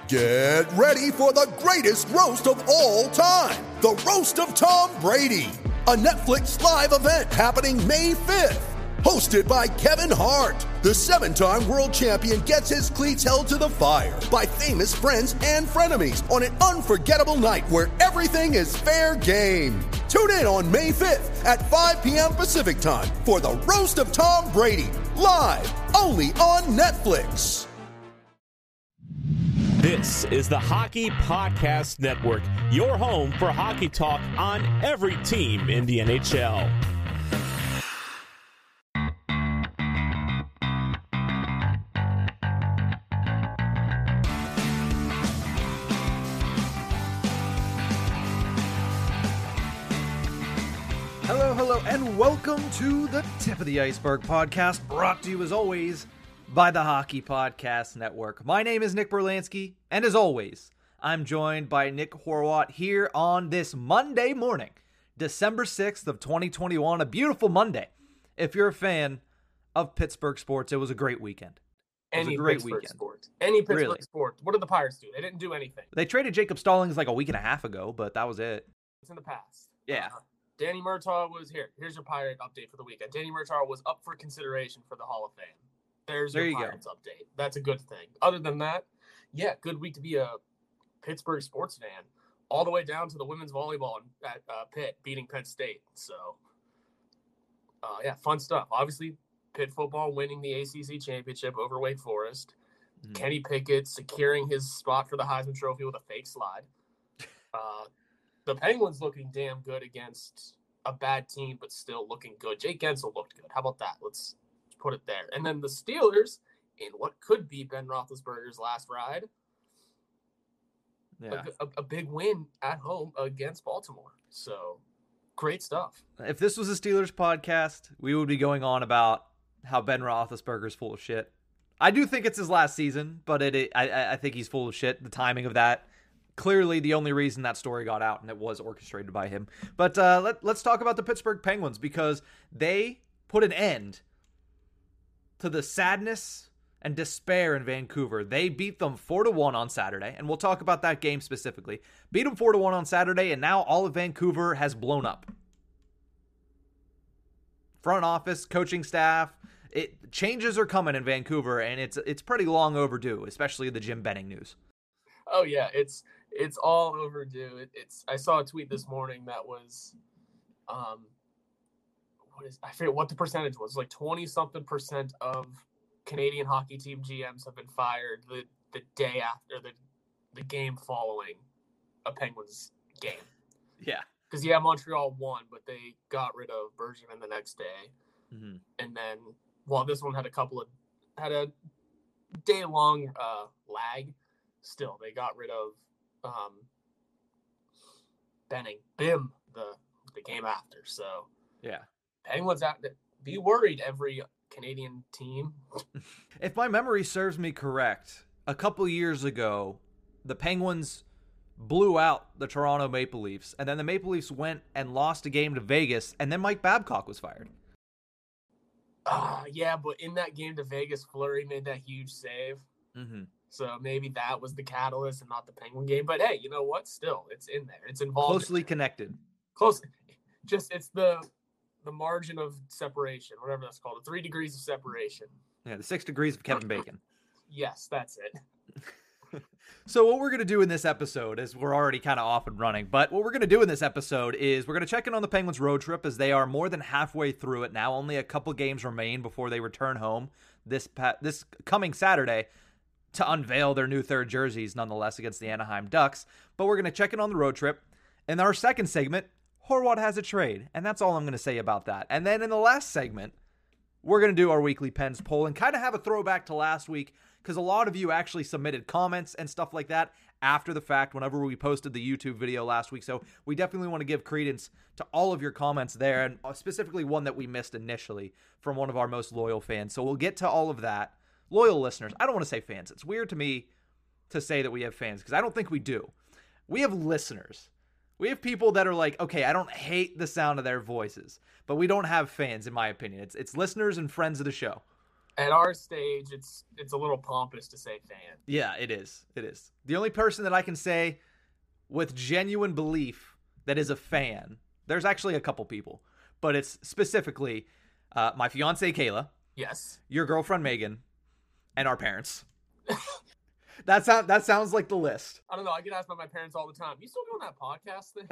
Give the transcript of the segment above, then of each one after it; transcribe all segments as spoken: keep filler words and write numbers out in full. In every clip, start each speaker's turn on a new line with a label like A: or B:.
A: Get ready for the greatest roast of all time, the Roast of Tom Brady, a Netflix live event happening May fifth. Hosted by Kevin Hart, the seven-time world champion gets his cleats held to the fire by famous friends and frenemies on an unforgettable night where everything is fair game. Tune in on May fifth at five p.m. Pacific time for the Roast of Tom Brady, live only on Netflix.
B: This is the Hockey Podcast Network, your home for hockey talk on every team in the N H L.
C: Hello, hello, and welcome to the Tip of the Iceberg podcast, brought to you as always by the Hockey Podcast Network. My name is Nick Berlansky, and as always, I'm joined by Nick Horwat here on this Monday morning, December sixth of twenty twenty-one, a beautiful Monday. If you're a fan of Pittsburgh sports, it was a great weekend. It was
D: Any
C: a great
D: Pittsburgh
C: weekend.
D: sport. Any Pittsburgh
C: Really?
D: sport. What did the Pirates do? They didn't do anything.
C: They traded Jacob Stallings like a week and a half ago, but that was it.
D: It's in the past.
C: Yeah.
D: Uh, Danny Murtaugh was here. Here's your Pirate update for the weekend. Danny Murtaugh was up for consideration for the Hall of Fame. There's
C: There
D: your
C: you go.
D: Pirates update. That's a good thing. Other than that, yeah, good week to be a Pittsburgh sports fan. All the way down to the women's volleyball at uh, Pitt beating Penn State. So, uh, yeah, fun stuff. Obviously, Pitt football winning the A C C championship over Wake Forest.
C: Mhm.
D: Kenny Pickett securing his spot for the Heisman Trophy with a fake slide. Uh, the Penguins looking damn good against a bad team, but still looking good. Jake Gensel looked good. How about that? Let's put it there. And then the Steelers, in what could be Ben Roethlisberger's last ride,
C: Yeah.
D: a, a, a big win at home against Baltimore. So, great stuff.
C: If this was a Steelers podcast, we would be going on about how Ben Roethlisberger's full of shit. I do think it's his last season, but it, it I, I think he's full of shit. The timing of that, clearly the only reason that story got out, and it was orchestrated by him. But uh, let, let's talk about the Pittsburgh Penguins, because they put an end to the sadness and despair in Vancouver. They beat them four to one on Saturday, and we'll talk about that game specifically. Beat them four to one on Saturday, and now all of Vancouver has blown up. Front office, coaching staff, it changes are coming in Vancouver, and it's it's pretty long overdue, especially the Jim Benning news.
D: Oh yeah, it's it's all overdue. It, it's I saw a tweet this morning that was, um, what is I forget what the percentage was. Like twenty something percent of Canadian hockey team G Ms have been fired the the day after the the game following a Penguins game.
C: Yeah.
D: Because yeah, Montreal won, but they got rid of Bergevin the next day,
C: Mm-hmm.
D: and then while this one had a couple of had a day long uh, lag. Still, they got rid of um, Benning, Bim, the the game after. So,
C: Yeah.
D: Penguins out. Be worried, every Canadian team.
C: If my memory serves me correct, a couple years ago, the Penguins blew out the Toronto Maple Leafs, and then the Maple Leafs went and lost a game to Vegas, and then Mike Babcock was fired.
D: Uh, yeah, but in that game to Vegas, Fleury made that huge save.
C: Mm-hmm.
D: So maybe that was the catalyst and not the Penguin game. But hey, you know what? Still, it's in there. It's involved.
C: Closely connected.
D: Close. Just it's the the margin of separation, whatever that's called. The three degrees of separation.
C: Yeah, the six degrees of Kevin Bacon.
D: Yes, that's it.
C: So what we're going to do in this episode is we're already kind of off and running, but what we're going to do in this episode is we're going to check in on the Penguins road trip, as they are more than halfway through it now. Only a couple games remain before they return home this pa- this coming Saturday to unveil their new third jerseys, nonetheless, against the Anaheim Ducks. But we're going to check in on the road trip. In our second segment, Horwat has a trade, and that's all I'm going to say about that. And then in the last segment, we're going to do our weekly Pens poll and kind of have a throwback to last week, because a lot of you actually submitted comments and stuff like that after the fact whenever we posted the YouTube video last week. So we definitely want to give credence to all of your comments there, and specifically one that we missed initially from one of our most loyal fans. So we'll get to all of that. Loyal listeners. I don't want to say fans. It's weird to me to say that we have fans, because I don't think we do. We have listeners. We have people that are like, okay, I don't hate the sound of their voices, but we don't have fans, in my opinion. It's it's listeners and friends of the show.
D: At our stage, it's it's a little pompous to say fan.
C: Yeah, it is. It is. The only person that I can say with genuine belief that is a fan, there's actually a couple people, but it's specifically uh, my fiance Kayla,
D: Yes.
C: your girlfriend Megan, and our parents. That sound that sounds like the list.
D: I don't know. I get asked by my parents all the time. You still doing that podcast thing?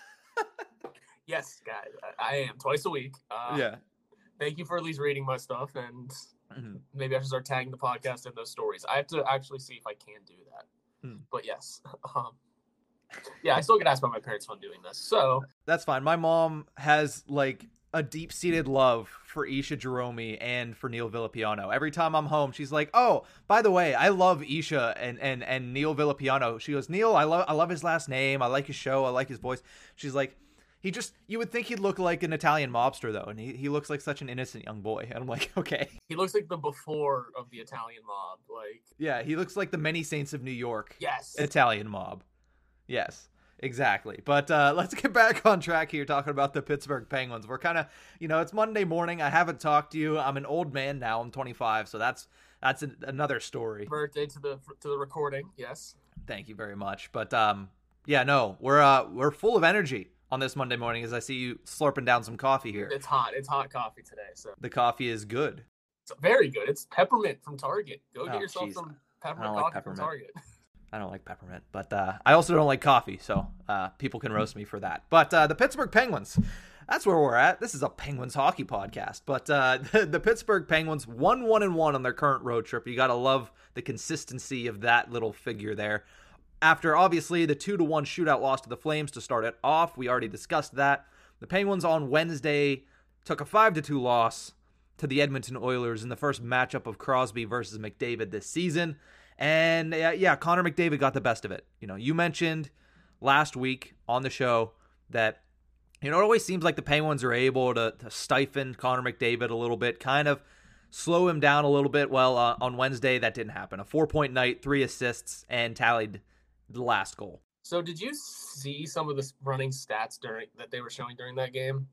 D: Yes, guys. I, I am twice a week. Uh,
C: Yeah.
D: Thank you for at least reading my stuff, and
C: Mhm.
D: maybe I should start tagging the podcast in those stories. I have to actually see if I can do that.
C: Hmm.
D: But yes, um, yeah, I still get asked by my parents when doing this. So
C: That's fine. My mom has like a deep-seated love for Isha Jerome and for Neil Villapiano. Every time I'm home, she's like, "Oh, by the way, I love Isha and and and Neil Villapiano." She goes, "Neil, I love I love his last name. I like his show. I like his voice." She's like, "He just you would think he'd look like an Italian mobster though, and he he looks like such an innocent young boy." And I'm like, "Okay."
D: he looks like the before of the Italian mob. Like,
C: Yeah, he looks like the Many Saints of New York
D: yes.
C: Italian mob. Yes. Exactly. But uh, let's get back on track here talking about the Pittsburgh Penguins. We're kind of, you know, it's Monday morning. I haven't talked to you. I'm an old man now. I'm twenty-five, so that's that's an, another story.
D: Birthday to the to the recording. Yes.
C: Thank you very much. But um, yeah, no, we're uh, we're full of energy on this Monday morning as I see you slurping down some coffee here.
D: It's hot. It's hot coffee today. So
C: The coffee is good.
D: it's very good. It's peppermint from Target. Go get
C: Oh,
D: yourself
C: geez.
D: some
C: I
D: peppermint
C: don't like
D: coffee
C: peppermint.
D: from Target.
C: I don't like peppermint, but uh, I also don't like coffee, so uh, people can roast me for that. But uh, the Pittsburgh Penguins, that's where we're at. This is a Penguins hockey podcast. But uh, the, the Pittsburgh Penguins, one, one, and one on their current road trip. You got to love the consistency of that little figure there. After, obviously, the two to one shootout loss to the Flames to start it off, we already discussed that. The Penguins on Wednesday took a five to two loss to the Edmonton Oilers in the first matchup of Crosby versus McDavid this season. And uh, yeah, Connor McDavid got the best of it. You know, you mentioned last week on the show that, you know, it always seems like the Penguins are able to, to stifle Connor McDavid a little bit, kind of slow him down a little bit. Well, uh, on Wednesday, that didn't happen. A four-point night, three assists, and tallied the last goal.
D: So did you see some of the running stats during that they were showing during that game?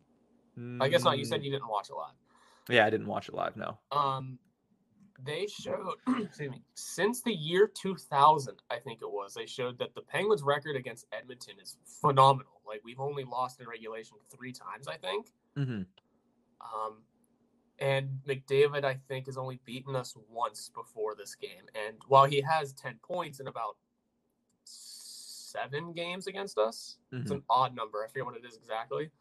D: I guess not. You said you didn't watch a lot.
C: Yeah, I didn't watch it live, no.
D: Um, they showed, excuse me, since the year two thousand, I think it was, they showed that the Penguins' record against Edmonton is phenomenal. Like, we've only lost in regulation three times, I think.
C: Mm-hmm.
D: Um, and McDavid, I think, has only beaten us once before this game. And while he has ten points in about seven games against us,
C: Mm-hmm.
D: it's an odd number. I forget what it is exactly.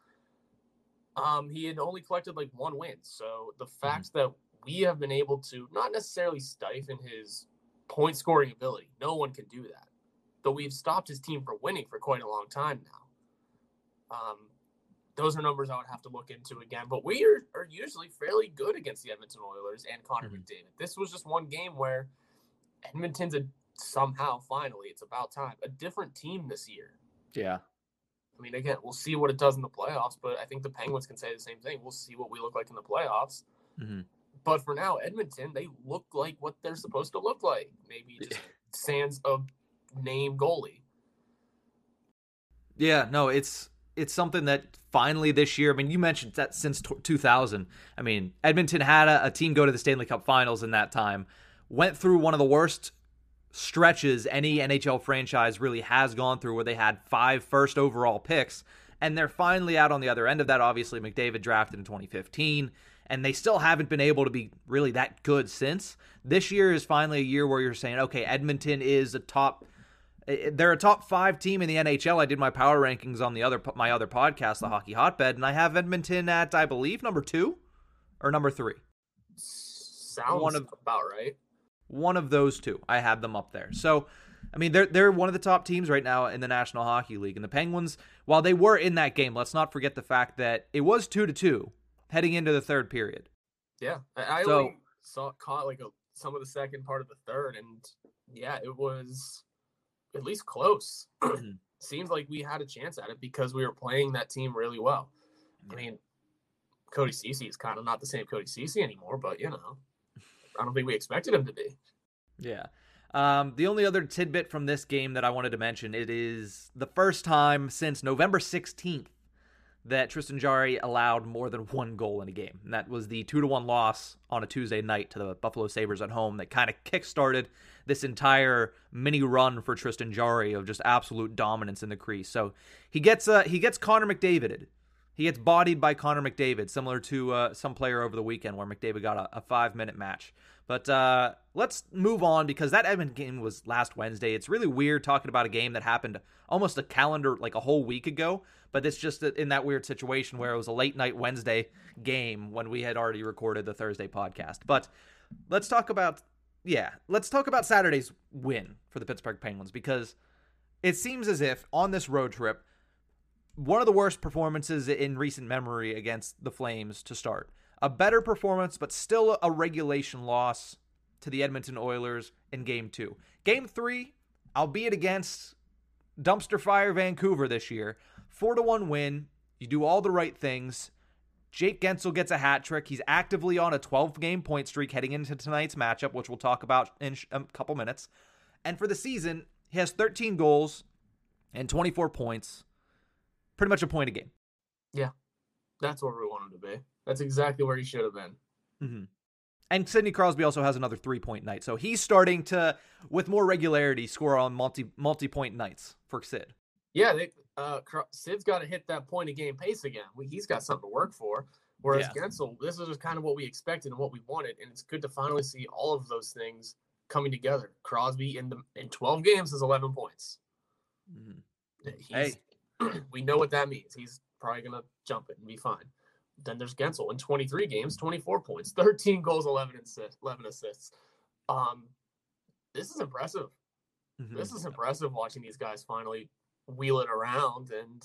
D: Um, he had only collected like one win. So the fact mm-hmm. that we have been able to not necessarily stifle his point scoring ability, no one can do that. But we've stopped his team from winning for quite a long time now. Um, those are numbers I would have to look into again. But we are, are usually fairly good against the Edmonton Oilers and Connor mm-hmm. McDavid. This was just one game where Edmonton's a, somehow, finally, it's about time, a different team this year.
C: Yeah.
D: I mean, again, we'll see what it does in the playoffs, but I think the Penguins can say the same thing. We'll see what we look like in the playoffs.
C: Mm-hmm.
D: But for now, Edmonton, they look like what they're supposed to look like. Maybe just sans a name goalie.
C: Yeah, no, it's it's something that finally this year, I mean, you mentioned that since two thousand. I mean, Edmonton had a, a team go to the Stanley Cup Finals in that time, went through one of the worst stretches any N H L franchise really has gone through, where they had five first overall picks, and they're finally out on the other end of that. Obviously, McDavid drafted in twenty fifteen, and they still haven't been able to be really that good since. This year is finally a year where you're saying, okay, Edmonton is a top, they're a top five team in the N H L. I did my power rankings on the other my other podcast, the Hockey Hotbed, and I have Edmonton at, I believe, number two or number three.
D: Sounds
C: one of,
D: about right.
C: One of those two. I have them up there. So, I mean, they're they're one of the top teams right now in the National Hockey League. And the Penguins, while they were in that game, let's not forget the fact that it was two to two heading into the third period.
D: Yeah, I, I
C: so,
D: only saw caught like a, some of the second part of the third, and yeah, it was at least close. Seems like we had a chance at it because we were playing that team really well. I mean, Cody Ceci is kind of not the same Cody Ceci anymore, but you know, I don't think we expected him to be.
C: Yeah. Um, the only other tidbit from this game that I wanted to mention, it is the first time since November sixteenth that Tristan Jarry allowed more than one goal in a game. And that was the two to one loss on a Tuesday night to the Buffalo Sabres at home that kind of kickstarted this entire mini run for Tristan Jarry of just absolute dominance in the crease. So he gets uh, he gets Connor McDavided. He gets bodied by Connor McDavid, similar to uh, some player over the weekend where McDavid got a, a five-minute match. But uh, let's move on, because that Edmonton game was last Wednesday. It's really weird talking about a game that happened almost a calendar, like a whole week ago. But it's just in that weird situation where it was a late night Wednesday game when we had already recorded the Thursday podcast. But let's talk about, yeah, let's talk about Saturday's win for the Pittsburgh Penguins, because it seems as if on this road trip, one of the worst performances in recent memory against the Flames to start. A better performance, but still a regulation loss to the Edmonton Oilers in Game two. Game three, albeit against dumpster fire Vancouver this year, four to one win. You do all the right things. Jake Guentzel gets a hat trick. He's actively on a twelve-game point streak heading into tonight's matchup, which we'll talk about in a couple minutes. And for the season, he has thirteen goals and twenty-four points. Pretty much a point a game.
D: Yeah, that's where we want him to be. That's exactly where he should have been.
C: Mm-hmm. And Sidney Crosby also has another three-point night. So he's starting to, with more regularity, score on multi, multi-point nights for Sid.
D: Yeah, they, uh, Sid's got to hit that point-a-game pace again. He's got something to work for. Whereas yeah. Guentzel, this is just kind of what we expected and what we wanted. And it's good to finally see all of those things coming together. Crosby in the in twelve games has eleven points. Mm-hmm. He's, hey. We know what that means. He's probably going to jump it and be fine. Then there's Guentzel in twenty-three games, twenty-four points, thirteen goals, eleven assists. eleven assists. Um, this is impressive. Mm-hmm. This is impressive watching these guys finally wheel it around and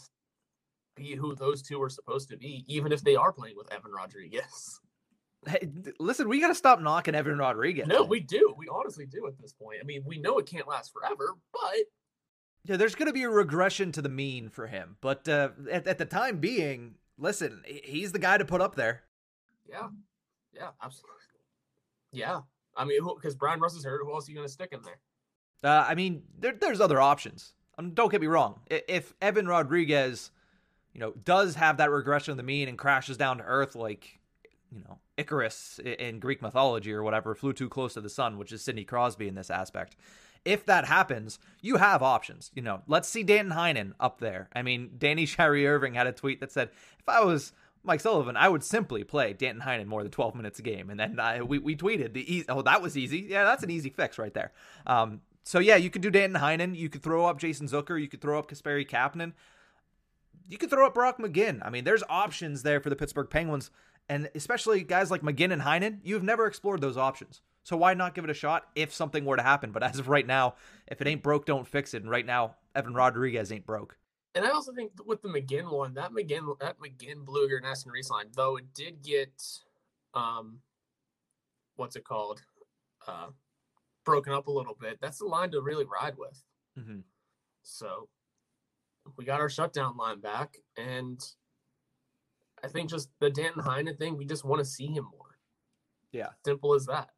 D: be who those two are supposed to be, even if they are playing with Evan Rodriguez.
C: Hey, listen, we got to stop knocking Evan Rodriguez.
D: No, we do. We honestly do at this point. I mean, we know it can't last forever, but
C: yeah, there's going to be a regression to the mean for him. But uh, at, at the time being, listen, he's the guy to put up there.
D: Yeah. Yeah, absolutely. Yeah. I mean, because Brian Russ is hurt. Who else are you going to stick in there?
C: Uh, I mean, there, there's other options. Um, don't get me wrong. If Evan Rodriguez, you know, does have that regression of the mean and crashes down to earth like, you know, Icarus in Greek mythology or whatever, flew too close to the sun, which is Sidney Crosby in this aspect. If that happens, you have options. You know, let's see Danton Heinen up there. I mean, Danny Shirey Irving had a tweet that said, if I was Mike Sullivan, I would simply play Danton Heinen more than twelve minutes a game. And then I, we, we tweeted, the easy, oh, that was easy. Yeah, that's an easy fix right there. Um, so, yeah, you could do Danton Heinen. You could throw up Jason Zucker. You could throw up Kasperi Kapanen. You could throw up Brock McGinn. I mean, there's options there for the Pittsburgh Penguins. And especially guys like McGinn and Heinen, you've never explored those options. So why not give it a shot if something were to happen? But as of right now, if it ain't broke, don't fix it. And right now, Evan Rodriguez ain't broke.
D: And I also think with the McGinn one, that McGinn, that McGinn, Blueger, and Aston Reese line, though it did get, um, what's it called, uh, broken up a little bit. That's the line to really ride with. Mm-hmm. So we got our shutdown line back, and I think just the Danton Heinen thing, we just want to see him more.
C: Yeah.
D: Simple as that.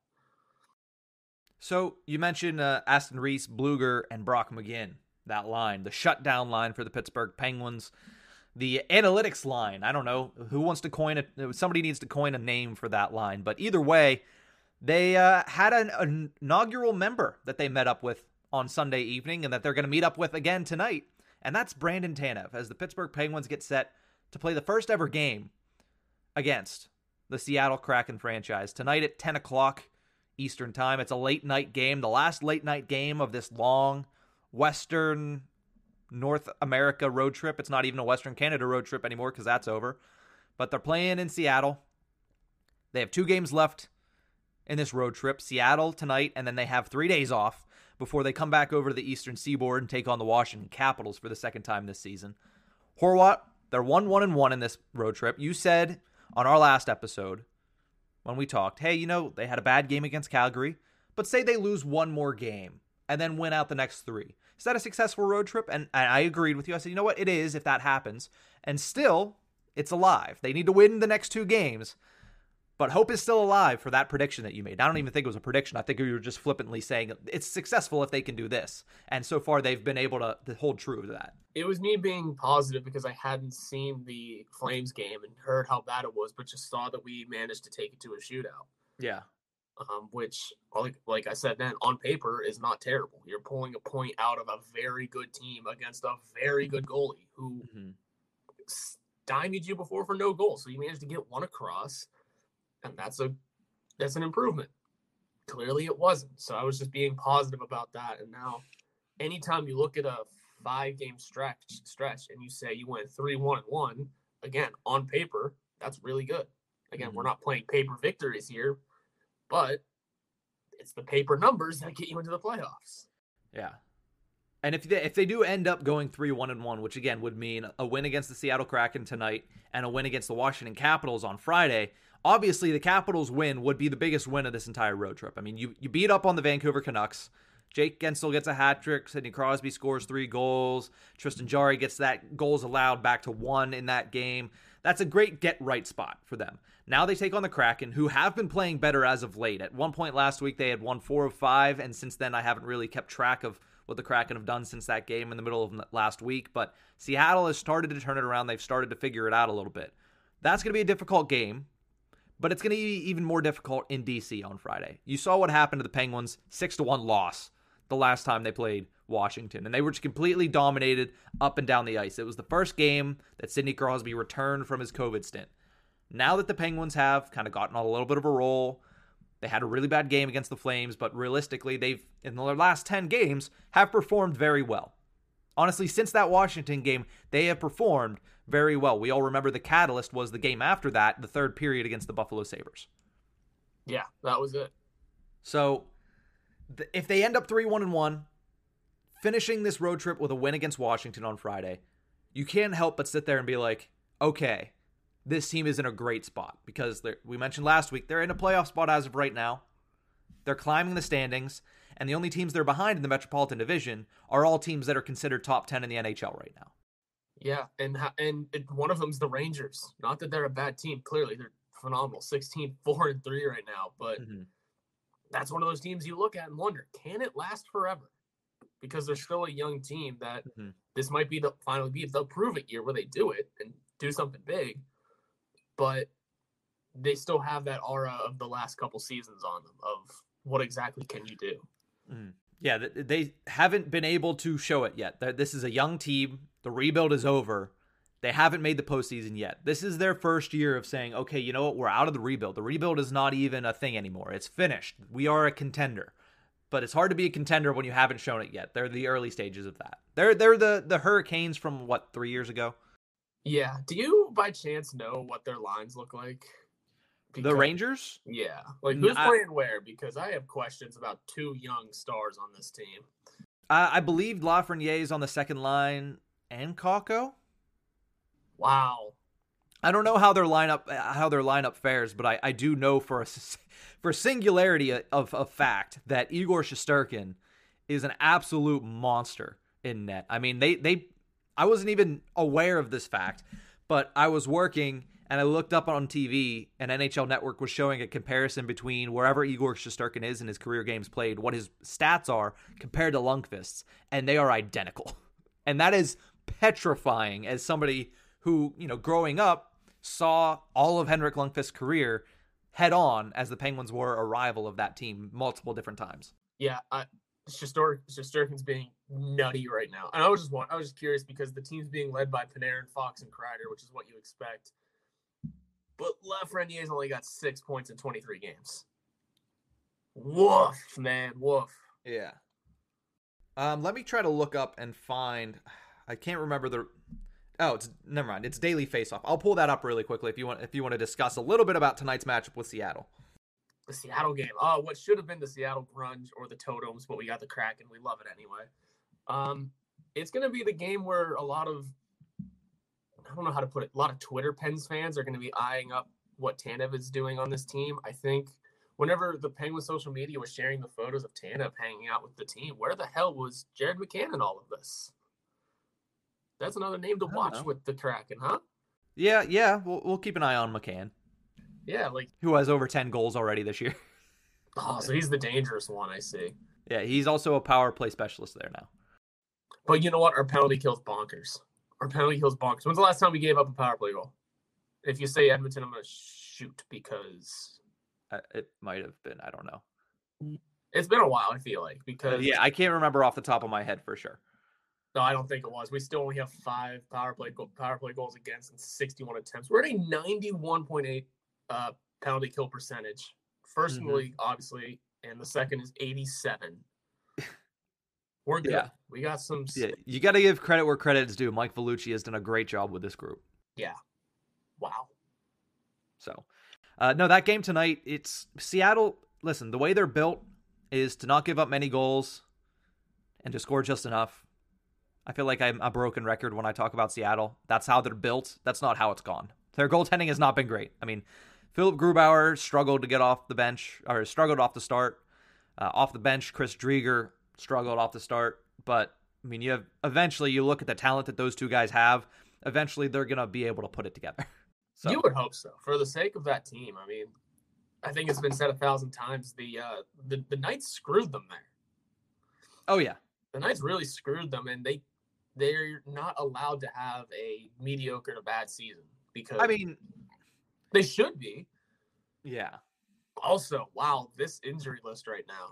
C: So you mentioned uh, Aston Reese, Blueger, and Brock McGinn, that line, the shutdown line for the Pittsburgh Penguins, the analytics line. I don't know who wants to coin it. Somebody needs to coin a name for that line. But either way, they uh, had an, an inaugural member that they met up with on Sunday evening and that they're going to meet up with again tonight. And that's Brandon Tanev as the Pittsburgh Penguins get set to play the first ever game against the Seattle Kraken franchise tonight at ten o'clock Eastern time. It's a late night game, the last late night game of this long Western North America road trip. It's not even a Western Canada road trip anymore because that's over. But they're playing in Seattle. They have two games left in this road trip. Seattle tonight, and then they have three days off before they come back over to the Eastern Seaboard and take on the Washington Capitals for the second time this season. Horwat, they're one one and one in this road trip. You said on our last episode when we talked, hey, you know, they had a bad game against Calgary, but say they lose one more game and then win out the next three. Is that a successful road trip? And I agreed with you. I said, you know what? It is if that happens. And still, it's alive. They need to win the next two games. But hope is still alive for that prediction that you made. I don't even think it was a prediction. I think you were just flippantly saying it's successful if they can do this. And so far, they've been able to, to hold true to that.
D: It was me being positive because I hadn't seen the Flames game and heard how bad it was, but just saw that we managed to take it to a shootout.
C: Yeah.
D: Um, which, like, like I said then, on paper is not terrible. You're pulling a point out of a very good team against a very good goalie who mm-hmm. stymied you before for no goal. So you managed to get one across. And that's a that's an improvement. Clearly it wasn't. So I was just being positive about that. And now anytime you look at a five-game stretch stretch and you say you went three one and one, again, on paper, that's really good. Again, mm-hmm. we're not playing paper victories here, but it's the paper numbers that get you into the playoffs.
C: Yeah. And if they, if they do end up going three one and one, which again would mean a win against the Seattle Kraken tonight and a win against the Washington Capitals on Friday, obviously the Capitals win would be the biggest win of this entire road trip. I mean, you, you beat up on the Vancouver Canucks. Jake Gensel gets a hat trick. Sidney Crosby scores three goals. Tristan Jarry gets that goals allowed back to one in that game. That's a great get-right spot for them. Now they take on the Kraken, who have been playing better as of late. At one point last week, they had won four of five, and since then I haven't really kept track of what the Kraken have done since that game in the middle of last week. But Seattle has started to turn it around. They've started to figure it out a little bit. That's going to be a difficult game. But it's going to be even more difficult in D C on Friday. You saw what happened to the Penguins, six to one loss the last time they played Washington. And they were just completely dominated up and down the ice. It was the first game that Sidney Crosby returned from his COVID stint. Now that the Penguins have kind of gotten on a little bit of a roll, they had a really bad game against the Flames, but realistically, they've, in their last ten games, have performed very well. Honestly, since that Washington game, they have performed very well. We all remember the catalyst was the game after that, the third period against the Buffalo Sabres.
D: Yeah, that was it.
C: So, th- if they end up three one and one, finishing this road trip with a win against Washington on Friday, you can't help but sit there and be like, okay, this team is in a great spot. Because we mentioned last week, they're in a playoff spot as of right now. They're climbing the standings, and the only teams they're behind in the Metropolitan Division are all teams that are considered top ten in the N H L right now.
D: Yeah, and and it, one of them's the Rangers. Not that they're a bad team. Clearly, they're phenomenal. sixteen, four, and three right now. But mm-hmm. that's one of those teams you look at and wonder, can it last forever? Because they're still a young team that mm-hmm. this might be the finally be the prove it year where they do it and do something big. But they still have that aura of the last couple seasons on them of what exactly can you do?
C: Mm. Yeah, they haven't been able to show it yet. This is a young team. The rebuild is over. They haven't made the postseason yet. This is their first year of saying, okay, you know what? We're out of the rebuild. The rebuild is not even a thing anymore. It's finished. We are a contender. But it's hard to be a contender when you haven't shown it yet. They're the early stages of that. They're they're the, the Hurricanes from, what, three years ago?
D: Yeah. Do you, by chance, know what their lines look like?
C: Because, the Rangers?
D: Yeah. Like, who's I, playing where? Because I have questions about two young stars on this team.
C: I, I believe Lafreniere is on the second line and Kakko.
D: Wow.
C: I don't know how their lineup how their lineup fares, but I, I do know for a for singularity of, of fact that Igor Shesterkin is an absolute monster in net. I mean, they they I wasn't even aware of this fact, but I was working and I looked up on T V, and N H L Network was showing a comparison between wherever Igor Shesterkin is in his career games played, what his stats are compared to Lundqvist's, and they are identical. And that is petrifying as somebody who, you know, growing up, saw all of Henrik Lundqvist's career head on as the Penguins were a rival of that team multiple different times.
D: Yeah, uh, Shesterkin's being nutty right now. And I was just I was just curious because the team's being led by Panarin, Fox, and Kreider, which is what you expect. But Lafreniere's only got six points in twenty-three games. Woof, man, woof.
C: Yeah. Um, let me try to look up and find. I can't remember the. Oh, it's never mind. It's Daily Faceoff. I'll pull that up really quickly if you want. If you want to discuss a little bit about tonight's matchup with Seattle.
D: The Seattle game. Oh, what should have been the Seattle Grunge or the Totems, but we got the Kraken. We love it anyway. Um, it's going to be the game where a lot of, I don't know how to put it, a lot of Twitter Pens fans are going to be eyeing up what Tanev is doing on this team. I think whenever the Penguin social media was sharing the photos of Tanev hanging out with the team, where the hell was Jared McCann in all of this? That's another name to watch with the Kraken, huh?
C: Yeah, yeah. We'll, we'll keep an eye on McCann.
D: Yeah, like
C: who has over ten goals already this year.
D: Oh, so he's the dangerous one, I see.
C: Yeah, he's also a power play specialist there now.
D: But you know what? Our penalty kill's bonkers. Our penalty kill's bonkers. When's the last time we gave up a power play goal? If you say Edmonton, I'm going to shoot because...
C: Uh, it might have been. I don't know.
D: It's been a while, I feel like. because uh,
C: Yeah, I can't remember off the top of my head for sure.
D: No, I don't think it was. We still only have five power play go- power play goals against and sixty-one attempts. We're at a ninety-one point eight uh, penalty kill percentage. First mm-hmm. in the league, obviously, and the second is eighty-seven. We're good. Yeah. We got some.
C: Yeah, you got to give credit where credit is due. Mike Vellucci has done a great job with this group.
D: Yeah. Wow.
C: So, uh, no, that game tonight, it's Seattle. Listen, the way they're built is to not give up many goals and to score just enough. I feel like I'm a broken record when I talk about Seattle. That's how they're built. That's not how it's gone. Their goaltending has not been great. I mean, Philip Grubauer struggled to get off the bench, or struggled off the start. Uh, off the bench, Chris Driedger struggled off the start. But, I mean, you have eventually you look at the talent that those two guys have. Eventually, they're going to be able to put it together. So.
D: You would hope so. For the sake of that team, I mean, I think it's been said a thousand times, the uh, the, the Knights screwed them there.
C: Oh, yeah.
D: The Knights really screwed them, and they, they're not allowed to have a mediocre to bad season. Because
C: I mean,
D: they should be.
C: Yeah.
D: Also, wow, this injury list right now.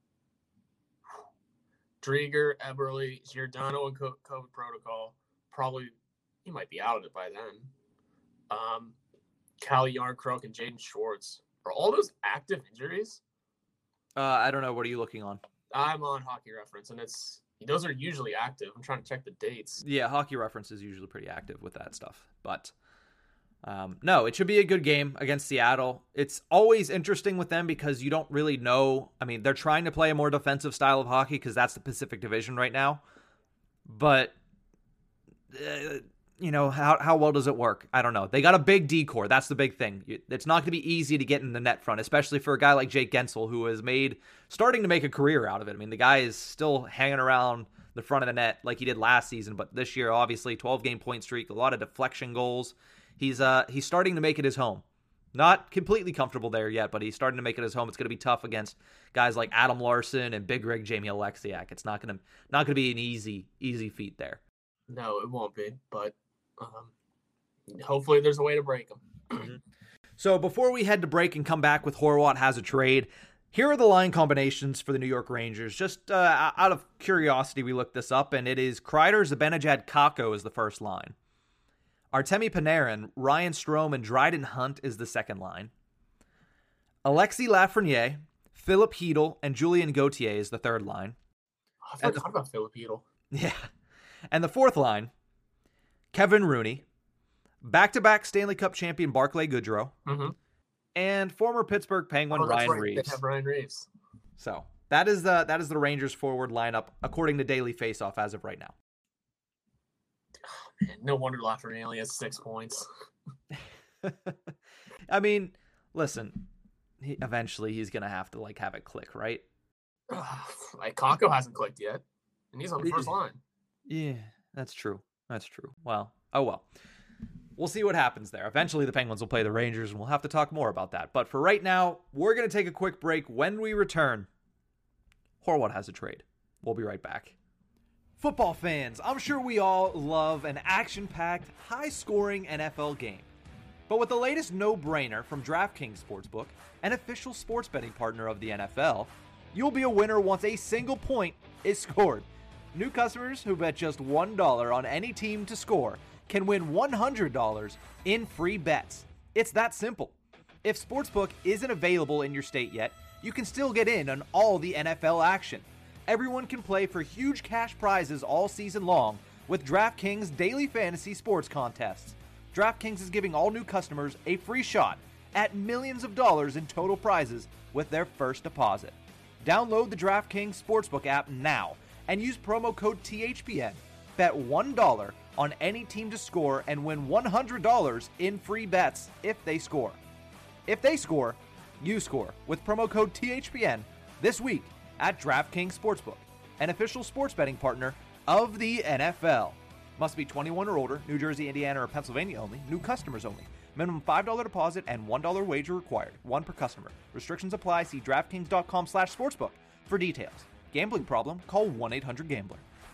D: Driedger, Eberle, Giordano, and COVID protocol. Probably, he might be out of it by then. Um, Calle Jarnkrok and Jaden Schwartz. Are all those active injuries?
C: Uh, I don't know. What are you looking on?
D: I'm on Hockey Reference, and it's those are usually active. I'm trying to check the dates.
C: Yeah, Hockey Reference is usually pretty active with that stuff. But um, no, it should be a good game against Seattle. It's always interesting with them because you don't really know. I mean, they're trying to play a more defensive style of hockey because that's the Pacific Division right now. But, uh, you know, how how well does it work? I don't know. They got a big D-core. That's the big thing. It's not going to be easy to get in the net front, especially for a guy like Jake Gensel, who has made, starting to make a career out of it. I mean, the guy is still hanging around the front of the net like he did last season, but this year, obviously, twelve-game point streak, a lot of deflection goals. He's uh he's starting to make it his home. Not completely comfortable there yet, but he's starting to make it his home. It's going to be tough against guys like Adam Larson and Big Rig Jamie Alexiak. It's not going to not going to be an easy easy feat there.
D: No, it won't be, but um, hopefully there's a way to break them.
C: Mm-hmm. So before we head to break and come back with Horwat Has a Trade, here are the line combinations for the New York Rangers. Just uh, out of curiosity, we looked this up, and it is Kreider, Zibanejad, Kakko is the first line. Artemi Panarin, Ryan Strome, and Dryden Hunt is the second line. Alexis Lafreniere, Philip Hedl, and Julien Gauthier is the third line.
D: Oh, I forgot the, about Philip Hedl.
C: Yeah. And the fourth line, Kevin Rooney, back-to-back Stanley Cup champion Barclay Goodrow,
D: mm-hmm.
C: and former Pittsburgh Penguin
D: oh,
C: Ryan
D: right.
C: Reeves.
D: They have Ryan Reeves.
C: So that is the that is the Rangers forward lineup according to Daily Faceoff as of right now.
D: Oh, man, no wonder Lafreniere only has six points.
C: I mean, listen, he, eventually he's gonna have to like have it click, right?
D: Like Kakko hasn't clicked yet, and he's on the first line.
C: Yeah, that's true. That's true. Well, oh well. We'll see what happens there. Eventually the Penguins will play the Rangers, and we'll have to talk more about that. But for right now, we're going to take a quick break. When we return, Horwat Has a Trade. We'll be right back. Football fans, I'm sure we all love an action-packed, high-scoring N F L game. But with the latest no-brainer from DraftKings Sportsbook, an official sports betting partner of the N F L, you'll be a winner once a single point is scored. New customers who bet just one dollar on any team to score can win one hundred dollars in free bets. It's that simple. If Sportsbook isn't available in your state yet, you can still get in on all the N F L action. Everyone can play for huge cash prizes all season long with DraftKings Daily Fantasy Sports Contests. DraftKings is giving all new customers a free shot at millions of dollars in total prizes with their first deposit. Download the DraftKings Sportsbook app now and use promo code T H P N. Bet one dollar on any team to score and win one hundred dollars in free bets if they score. If they score, you score with promo code T H P N this week at DraftKings Sportsbook, an official sports betting partner of the N F L. Must be twenty-one or older, New Jersey, Indiana, or Pennsylvania only, new customers only. Minimum five dollars deposit and one dollar wager required. One per customer. Restrictions apply. See DraftKings.com slash sportsbook for details. Gambling problem? Call one eight hundred gambler.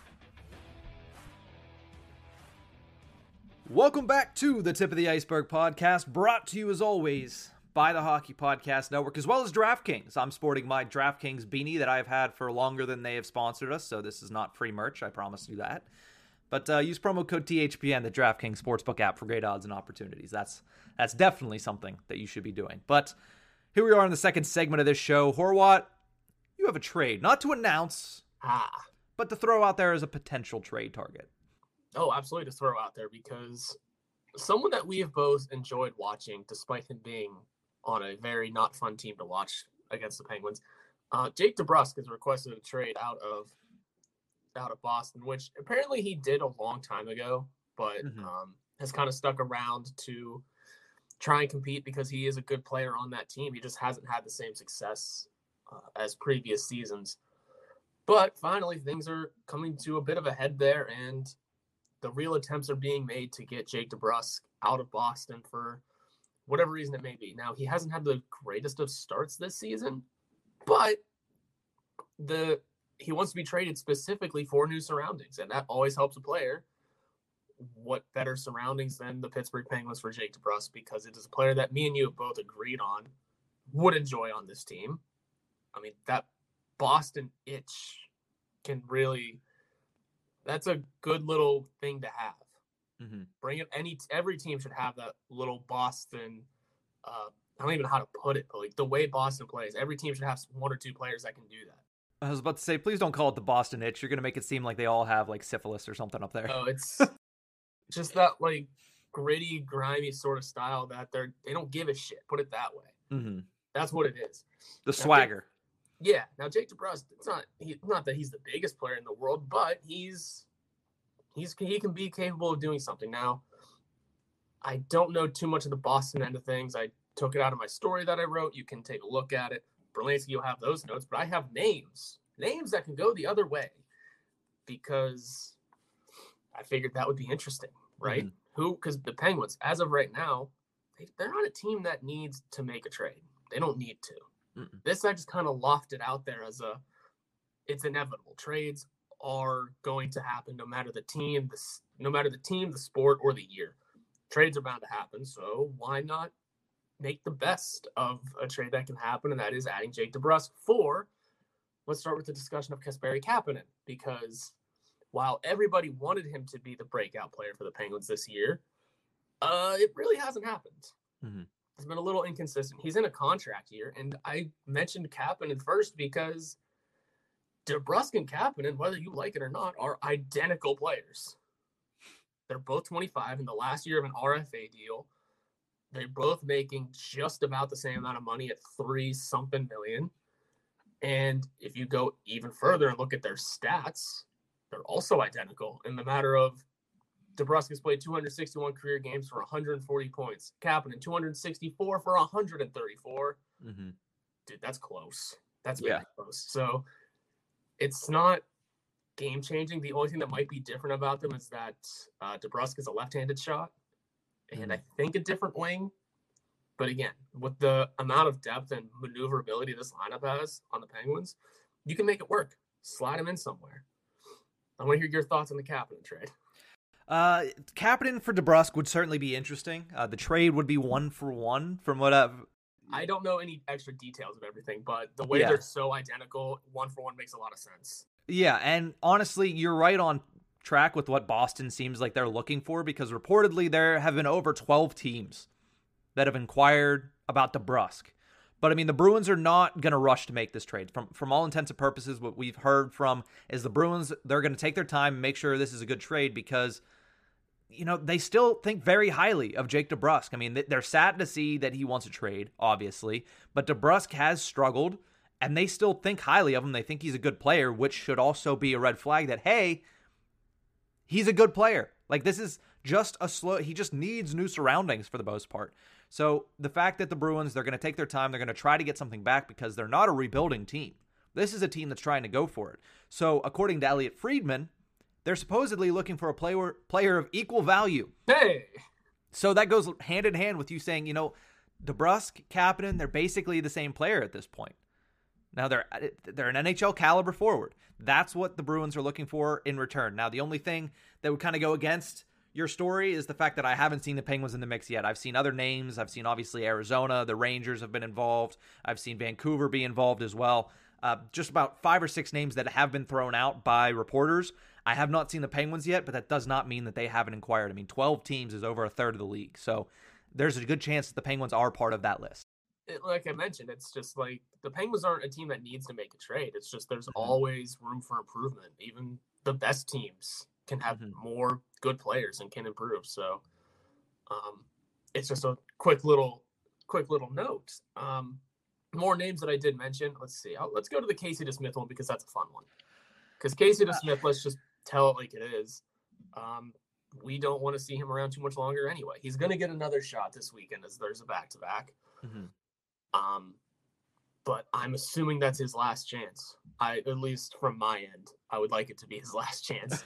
C: Welcome back to the Tip of the Iceberg podcast, brought to you as always by the Hockey Podcast Network, as well as DraftKings. I'm sporting my DraftKings beanie that I've had for longer than they have sponsored us, so this is not free merch, I promise you that. But uh, use promo code T H P N, the DraftKings Sportsbook app, for great odds and opportunities. That's that's definitely something that you should be doing. But here we are in the second segment of this show. Horwat, you have a trade, not to announce,
D: Ah.
C: but to throw out there as a potential trade target.
D: Oh, absolutely, to throw out there, because someone that we have both enjoyed watching, despite him being on a very not fun team to watch against the Penguins, uh, Jake DeBrusk has requested a trade out of out of Boston, which apparently he did a long time ago, but
C: Mm-hmm.
D: um, has kind of stuck around to try and compete because he is a good player on that team. He just hasn't had the same success uh, as previous seasons. But finally, things are coming to a bit of a head there, and the real attempts are being made to get Jake DeBrusk out of Boston for whatever reason it may be. Now, he hasn't had the greatest of starts this season, but the he wants to be traded specifically for new surroundings, and that always helps a player. What better surroundings than the Pittsburgh Penguins for Jake DeBrusk, because it is a player that me and you have both agreed on would enjoy on this team. I mean, that Boston itch can really – that's a good little thing to have.
C: Mm-hmm.
D: Bring it. Any every team should have that little Boston. Uh, I don't even know how to put it, but like the way Boston plays, every team should have one or two players that can do that.
C: I was about to say, please don't call it the Boston itch. You're going to make it seem like they all have like syphilis or something up there.
D: Oh, it's just that like gritty, grimy sort of style that they're they don't give a shit. Put it that way.
C: Mm-hmm.
D: That's what it is.
C: The
D: Now,
C: swagger.
D: Yeah. Now Jake DeBrusk, it's not he, not that he's the biggest player in the world, but he's he's he can be capable of doing something. Now, I don't know too much of the Boston end of things. I took it out of my story that I wrote. You can take a look at it. Berlansky, you'll have those notes, but I have names, names that can go the other way, because I figured that would be interesting, right? Mm-hmm. Who? Because the Penguins, as of right now, they, they're not a team that needs to make a trade. They don't need to. Mm-mm. This I just kind of lofted out there as a, it's inevitable. Trades are going to happen no matter the team, the, no matter the team, the sport, or the year. Trades are bound to happen, so why not make the best of a trade that can happen, and that is adding Jake DeBrusk for, let's start with the discussion of Kasperi Kapanen, because while everybody wanted him to be the breakout player for the Penguins this year, uh, it really hasn't happened. Mm-hmm. It's been a little inconsistent. He's in a contract year, and I mentioned Kapanen first because DeBrusk and Kapanen, whether you like it or not, are identical players. They're both twenty-five in the last year of an R F A deal. They're both making just about the same amount of money at three something million. And if you go even further and look at their stats, they're also identical in the matter of DeBrusk has played two hundred sixty-one career games for one hundred forty points. Kapanen, two hundred sixty-four for one hundred thirty-four. Mm-hmm. Dude, that's close. That's very yeah. close. So it's not game-changing. The only thing that might be different about them is that uh, DeBrusk is a left-handed shot, and mm-hmm. I think a different wing. But again, with the amount of depth and maneuverability this lineup has on the Penguins, you can make it work. Slide him in somewhere. I want to hear your thoughts on the Kapanen trade.
C: Uh, Kapanen for DeBrusk would certainly be interesting. Uh, the trade would be one for one from what I've...
D: I don't know any extra details of everything, but the way yeah. they're so identical, one for one makes a lot of sense.
C: Yeah, and honestly, you're right on track with what Boston seems like they're looking for, because reportedly there have been over twelve teams that have inquired about DeBrusk. But, I mean, the Bruins are not going to rush to make this trade. From from all intents and purposes, what we've heard from is the Bruins, they're going to take their time and make sure this is a good trade because, you know, they still think very highly of Jake DeBrusk. I mean, they're sad to see that he wants a trade, obviously, but DeBrusk has struggled, and they still think highly of him. They think he's a good player, which should also be a red flag that, hey, he's a good player. Like, this is just a slow, he just needs new surroundings for the most part. So the fact that the Bruins, they're going to take their time, they're going to try to get something back because they're not a rebuilding team. This is a team that's trying to go for it. So according to Elliot Friedman, they're supposedly looking for a player player of equal value.
D: Hey!
C: So that goes hand in hand with you saying, you know, DeBrusk, Kapanen, they're basically the same player at this point. Now, they're they're an N H L caliber forward. That's what the Bruins are looking for in return. Now, the only thing that would kind of go against your story is the fact that I haven't seen the Penguins in the mix yet. I've seen other names. I've seen, obviously, Arizona. The Rangers have been involved. I've seen Vancouver be involved as well. Uh, just about five or six names that have been thrown out by reporters. I have not seen the Penguins yet, but that does not mean that they haven't inquired. I mean, twelve teams is over a third of the league. So there's a good chance that the Penguins are part of that list.
D: It, like I mentioned, it's just like the Penguins aren't a team that needs to make a trade. It's just there's
C: Mm-hmm.
D: always room for improvement. Even the best teams can have
C: Mm-hmm.
D: more good players and can improve. So um, it's just a quick little, quick little note. Um, more names that I did mention. Let's see. I'll, let's go to the Casey DeSmith one because that's a fun one. Because Casey DeSmith, let's just tell it like it is. Um, we don't want to see him around too much longer anyway. He's going to get another shot this weekend as there's a back-to-back.
C: Mm-hmm.
D: Um, but I'm assuming that's his last chance. I, at least from my end, I would like it to be his last chance.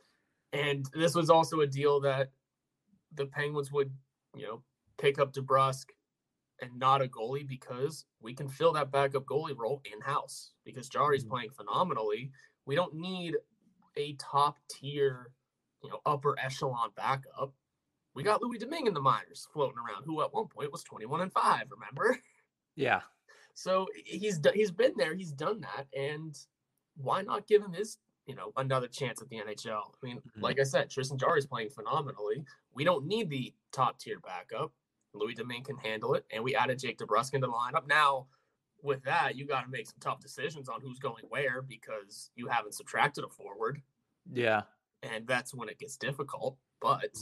D: And this was also a deal that the Penguins would, you know, pick up DeBrusk and not a goalie because we can fill that backup goalie role in-house because Jari's playing phenomenally. We don't need a top tier, you know, upper echelon backup. We got Louis Domingue in the minors floating around, who at one point was twenty-one and five, remember?
C: Yeah.
D: So he's he's been there, he's done that, and why not give him his, you know, another chance at the N H L? I mean, mm-hmm. like I said, Tristan Jarry's playing phenomenally. We don't need the top tier backup. Louis Domingue can handle it, and we added Jake DeBrusk into the lineup. Now, with that, you got to make some tough decisions on who's going where because you haven't subtracted a forward.
C: Yeah.
D: And that's when it gets difficult. But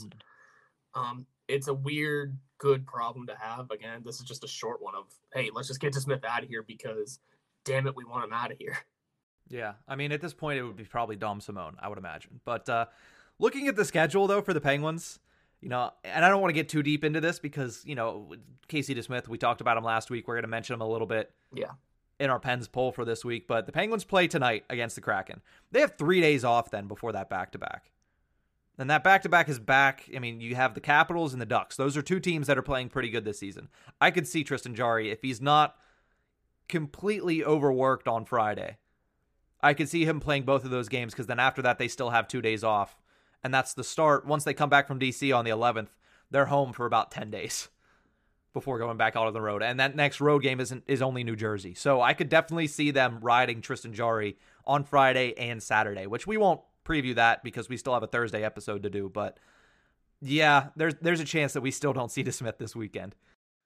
D: um, it's a weird, good problem to have. Again, this is just a short one of, hey, let's just get DeSmith out of here because, damn it, we want him out of here.
C: Yeah. I mean, at this point, it would be probably Dom Simone, I would imagine. But uh, looking at the schedule, though, for the Penguins, you know, and I don't want to get too deep into this because, you know, Casey DeSmith, we talked about him last week. We're going to mention him a little bit.
D: Yeah.
C: In our Pens poll for this week, but the Penguins play tonight against the Kraken. They have three days off then before that back-to-back. And that back-to-back is back. I mean, you have the Capitals and the Ducks. Those are two teams that are playing pretty good this season. I could see Tristan Jarry, if he's not completely overworked on Friday, I could see him playing both of those games because then after that, they still have two days off. And that's the start. Once they come back from D C on the eleventh, they're home for about ten days before going back out on the road. And that next road game isn't is only New Jersey. So I could definitely see them riding Tristan Jarry on Friday and Saturday, which we won't preview that because we still have a Thursday episode to do. But yeah, there's there's a chance that we still don't see DeSmith this weekend.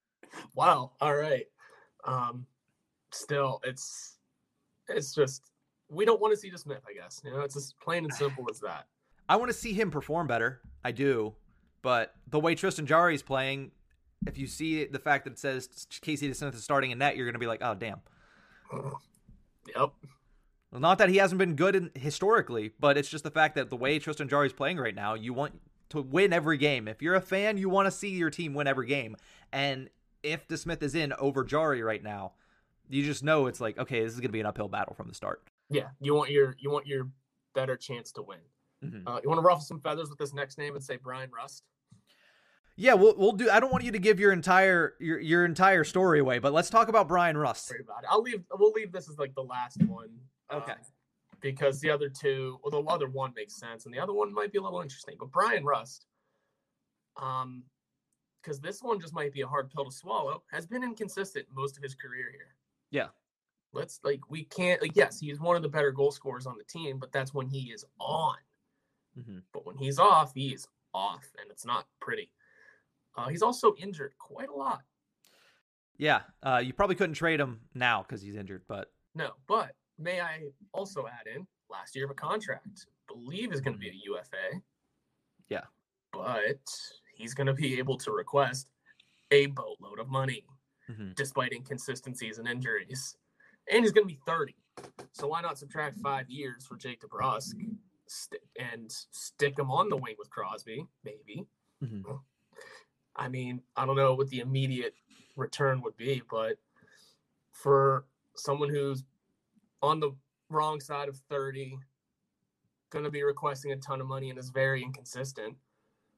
D: Wow. All right. Um, still, it's it's just we don't want to see DeSmith, I guess. You know, it's as plain and simple as that.
C: I want to see him perform better. I do. But the way Tristan Jarry is playing, if you see the fact that it says Casey DeSmith is starting in net, you're going to be like, oh, damn.
D: Yep.
C: Well, not that he hasn't been good in, historically, but it's just the fact that the way Tristan Jarry is playing right now, you want to win every game. If you're a fan, you want to see your team win every game. And if DeSmith is in over Jarry right now, you just know it's like, okay, this is going to be an uphill battle from the start.
D: Yeah, you want your you want your better chance to win.
C: Mm-hmm.
D: Uh, you want to ruffle some feathers with this next name and say Brian Rust?
C: Yeah, we'll we'll do. I don't want you to give your entire your your entire story away, but let's talk about Brian Rust.
D: Worry about it. I'll leave. We'll leave this as like the last one.
C: Okay.
D: Um, because the other two, well, the other one makes sense, and the other one might be a little interesting. But Brian Rust, um, because this one just might be a hard pill to swallow, has been inconsistent most of his career here.
C: Yeah.
D: Let's like we can't like yes, he's one of the better goal scorers on the team, but that's when he is on.
C: Mm-hmm.
D: But when he's off, he is off, and it's not pretty. Uh, he's also injured quite a lot.
C: Yeah, uh, you probably couldn't trade him now because he's injured, but
D: no. But may I also add in last year of a contract? Believe is going to be a U F A.
C: Yeah,
D: but he's going to be able to request a boatload of money,
C: mm-hmm.
D: despite inconsistencies and injuries. And he's going to be thirty. So why not subtract five years for Jake DeBrusk st- and stick him on the wing with Crosby, maybe?
C: Mm-hmm.
D: I mean, I don't know what the immediate return would be, but for someone who's on the wrong side of thirty, going to be requesting a ton of money and is very inconsistent,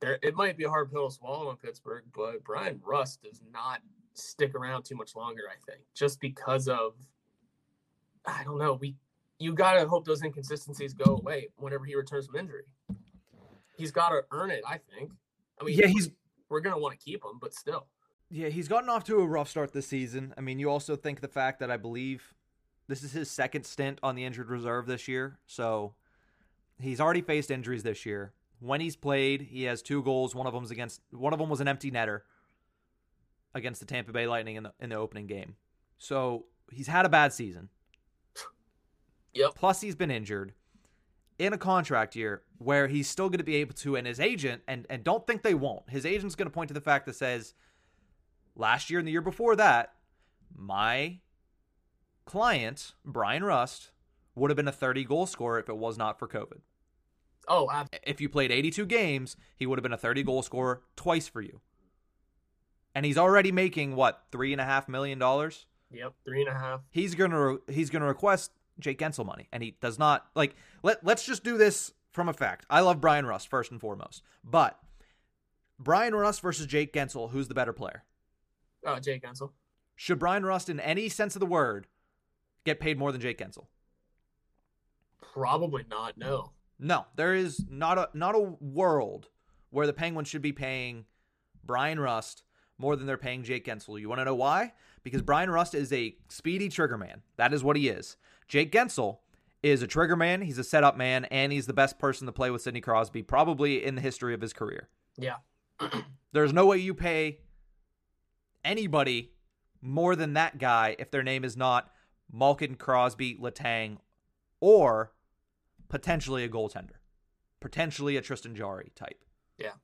D: there it might be a hard pill to swallow in Pittsburgh, but Brian Rust does not stick around too much longer, I think, just because of, I don't know, we you got to hope those inconsistencies go away whenever he returns from injury. He's got to earn it, I think. I mean,
C: yeah, he's
D: we're going to want to keep him, but still.
C: Yeah, he's gotten off to a rough start this season. I mean, you also think the fact that I believe this is his second stint on the injured reserve this year, so he's already faced injuries this year. When he's played, he has two goals. One of them's against one of them was an empty netter against the Tampa Bay Lightning in the in the opening game. So he's had a bad season.
D: Yep.
C: Plus, he's been injured in a contract year where he's still going to be able to, and his agent, and, and don't think they won't, his agent's going to point to the fact that says, last year and the year before that, my client, Brian Rust, would have been a thirty-goal scorer if it was not for COVID.
D: Oh, absolutely.
C: If you played eighty-two games, he would have been a thirty-goal scorer twice for you. And he's already making, what, three point five million dollars?
D: Yep, three and a half.
C: He's going to he's gonna request Jake Guentzel money, and he does not, like, let, let's just do this from a fact. I love Brian Rust, first and foremost. But Brian Rust versus Jake Guentzel, who's the better player?
D: Uh, Jake Guentzel.
C: Should Brian Rust, in any sense of the word, get paid more than Jake Guentzel?
D: Probably not, no.
C: No, there is not a not a world where the Penguins should be paying Brian Rust more than they're paying Jake Guentzel. You want to know why? Because Brian Rust is a speedy trigger man. That is what he is. Jake Guentzel is a trigger man, he's a setup man, and he's the best person to play with Sidney Crosby probably in the history of his career.
D: Yeah.
C: There's no way you pay anybody more than that guy if their name is not Malkin, Crosby, Letang, or potentially a goaltender. Potentially a Tristan Jarry type.
D: Yeah.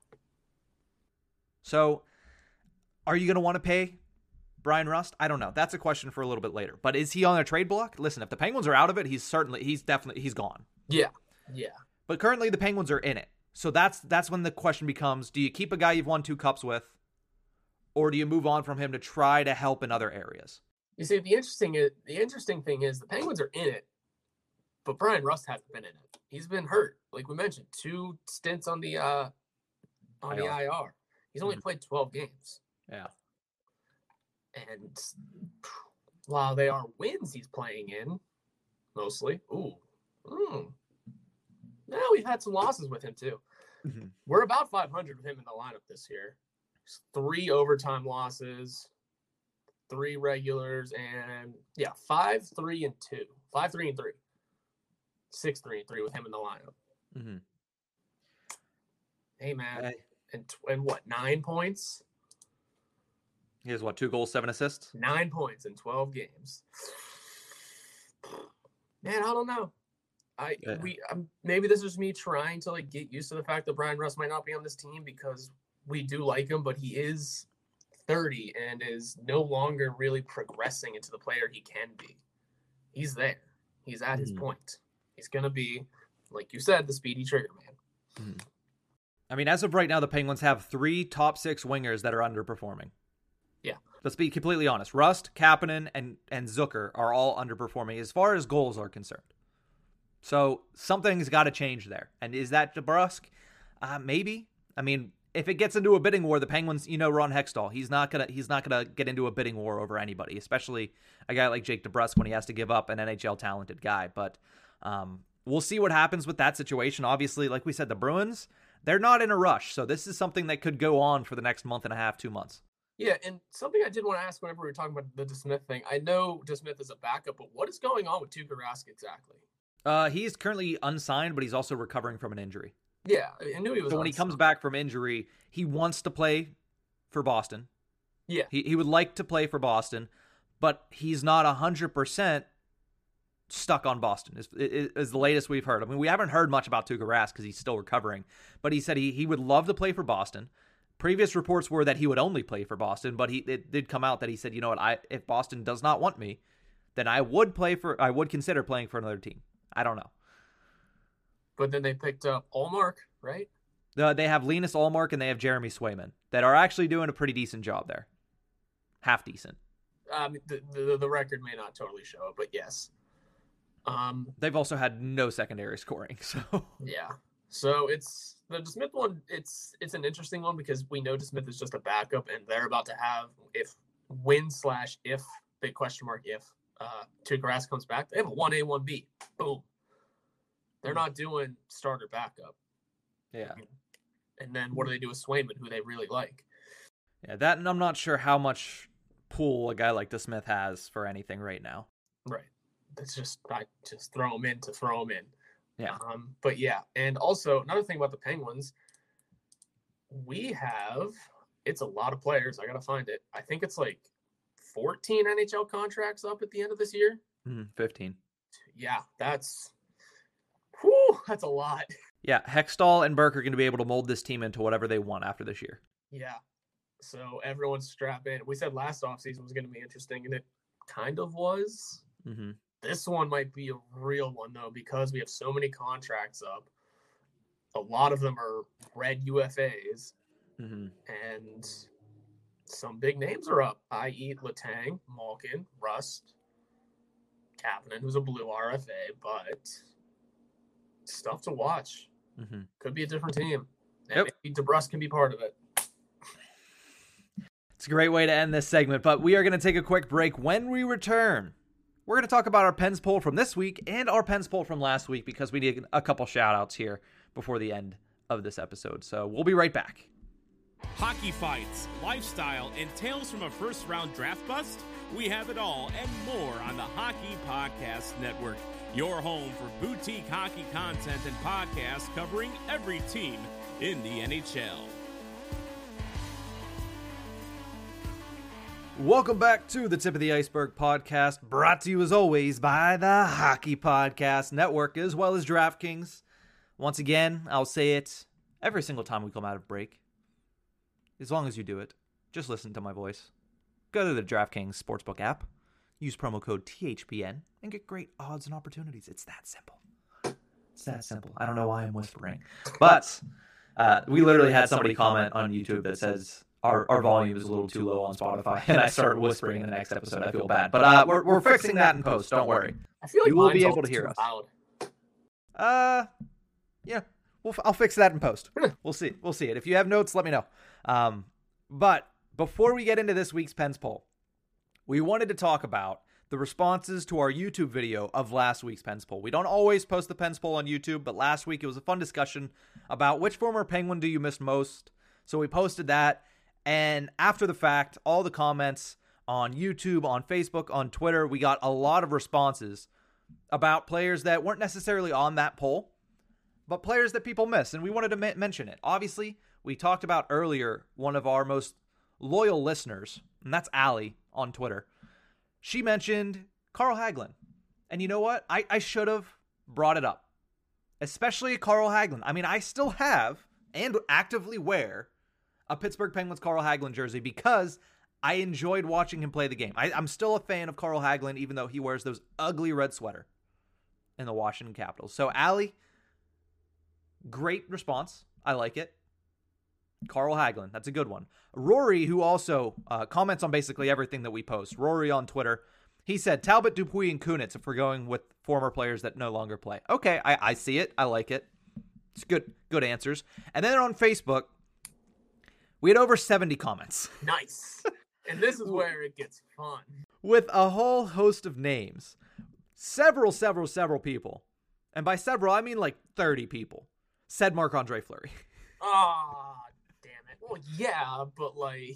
C: So, are you going to want to pay Brian Rust? I don't know. That's a question for a little bit later. But is he on a trade block? Listen, if the Penguins are out of it, he's certainly, he's definitely, he's gone.
D: Yeah. Yeah.
C: But currently the Penguins are in it. So that's that's when the question becomes, do you keep a guy you've won two cups with, or do you move on from him to try to help in other areas?
D: You see, the interesting is, the interesting thing is the Penguins are in it, but Brian Rust hasn't been in it. He's been hurt, like we mentioned, two stints on the uh, on the I R. He's only mm-hmm. played twelve games.
C: Yeah.
D: And while they are wins he's playing in, mostly. Ooh. Mm. Now we've had some losses with him too. Mm-hmm. We're about five hundred with him in the lineup this year. Three overtime losses, three regulars, and yeah, five, three, and two. Five, three, and three. Six, three, and three with him in the lineup.
C: Mm-hmm.
D: Hey, man. Hey. And, and what, nine points?
C: He has, what, two goals, seven assists?
D: Nine points in twelve games. Man, I don't know. I yeah. we um, maybe this is me trying to like get used to the fact that Brian Rust might not be on this team because we do like him, but he is thirty and is no longer really progressing into the player he can be. He's there. He's at mm. his point. He's gonna be, like you said, the speedy trigger man.
C: Mm. I mean, as of right now, the Penguins have three top six wingers that are underperforming.
D: Yeah.
C: Let's be completely honest. Rust, Kapanen, and, and Zucker are all underperforming as far as goals are concerned. So something's got to change there. And is that DeBrusk? Uh, maybe. I mean, if it gets into a bidding war, the Penguins, you know, Ron Hextall, he's not gonna he's not gonna get into a bidding war over anybody, especially a guy like Jake DeBrusk when he has to give up an N H L talented guy. But um, we'll see what happens with that situation. Obviously, like we said, the Bruins, they're not in a rush, so this is something that could go on for the next month and a half, two months.
D: Yeah, and something I did want to ask whenever we were talking about the DeSmith thing, I know DeSmith is a backup, but what is going on with Tuukka Rask exactly?
C: Uh, he's currently unsigned, but he's also recovering from an injury.
D: Yeah, I knew he was.
C: So when he comes back from injury, he wants to play for Boston.
D: Yeah,
C: he he would like to play for Boston, but he's not a hundred percent stuck on Boston. Is, is is the latest we've heard. I mean, we haven't heard much about Tuukka Rask because he's still recovering, but he said he he would love to play for Boston. Previous reports were that he would only play for Boston, but he it did come out that he said, you know what, I if Boston does not want me, then I would play for I would consider playing for another team. I don't know.
D: But then they picked up Ullmark, right?
C: Uh, they have Linus Ullmark and they have Jeremy Swayman that are actually doing a pretty decent job there. Half decent.
D: Um, the, the the record may not totally show it, but yes. Um,
C: They've also had no secondary scoring, so
D: yeah. So it's the DeSmith one. It's it's an interesting one because we know DeSmith is just a backup, and they're about to have if when slash if big question mark if uh, Tuukka comes back, they have a one A one B. Boom. They're not doing starter backup.
C: Yeah.
D: And then what do they do with Swayman, who they really like?
C: Yeah, that, and I'm not sure how much pool a guy like DeSmith has for anything right now.
D: Right. That's just I just throw him in to throw him in.
C: Yeah.
D: Um, but yeah, and also another thing about the Penguins, we have it's a lot of players. I gotta find it. I think it's like fourteen N H L contracts up at the end of this year.
C: Mm, fifteen.
D: Yeah, that's whew, that's a lot.
C: Yeah, Hextall and Burke are going to be able to mold this team into whatever they want after this year.
D: Yeah. So everyone's strapped in. We said last offseason was going to be interesting, and it kind of was.
C: Mm-hmm.
D: This one might be a real one, though, because we have so many contracts up. A lot of them are red U F As,
C: Mm-hmm.
D: and some big names are up, that is. Letang, Malkin, Rust, Kapanen, who's a blue R F A, but stuff to watch.
C: Mm-hmm.
D: Could be a different team. And
C: Yep.
D: maybe DeBrusque can be part of it.
C: It's a great way to end this segment, but we are going to take a quick break. When we return, we're going to talk about our Pens poll from this week and our Pens poll from last week because we need a couple shout-outs here before the end of this episode. So we'll be right back.
B: Hockey fights, lifestyle, and tales from a first-round draft bust? We have it all and more on the Hockey Podcast Network, your home for boutique hockey content and podcasts covering every team in the N H L.
C: Welcome back to the Tip of the Iceberg podcast, brought to you as always by the Hockey Podcast Network as well as DraftKings. Once again, I'll say it every single time we come out of break. As long as you do it, just listen to my voice. Go to the DraftKings Sportsbook app, use promo code T H P N, and get great odds and opportunities. It's that simple. It's that simple. I don't know why I'm whispering. But uh, we literally had somebody comment on YouTube that says our, our volume is a little too low on Spotify, and I started whispering in the next episode. I feel bad. But uh, we're, we're fixing that in post. Don't worry.
D: I feel like
C: You will
D: mine's
C: be able
D: almost
C: to hear
D: too
C: us.
D: loud.
C: Uh, yeah, we'll, I'll fix that in post. We'll see. We'll see it. If you have notes, let me know. Um, but before we get into this week's Pens poll, we wanted to talk about the responses to our YouTube video of last week's Pens poll. We don't always post the Pens poll on YouTube, but last week it was a fun discussion about which former Penguin do you miss most. So we posted that, and after the fact, all the comments on YouTube, on Facebook, on Twitter, we got a lot of responses about players that weren't necessarily on that poll, but players that people miss, and we wanted to m- mention it. Obviously, we talked about earlier one of our most loyal listeners, and that's Allie on Twitter. She mentioned Carl Hagelin. And you know what? I, I should have brought it up. Especially Carl Hagelin. I mean, I still have and actively wear a Pittsburgh Penguins Carl Hagelin jersey because I enjoyed watching him play the game. I, I'm still a fan of Carl Hagelin, even though he wears those ugly red sweater in the Washington Capitals. So, Allie, great response. I like it. Carl Hagelin, that's a good one. Rory, who also uh, comments on basically everything that we post. Rory on Twitter, he said, Talbot, Dupuis, and Kunitz if we're going with former players that no longer play. Okay, I, I see it. I like it. It's good, good answers. And then on Facebook, we had over seventy comments.
D: Nice. And this is where it gets fun.
C: With a whole host of names. Several, several, several people. And by several, I mean like thirty people. Said Marc-Andre Fleury.
D: Ah, damn it. Well, yeah, but like...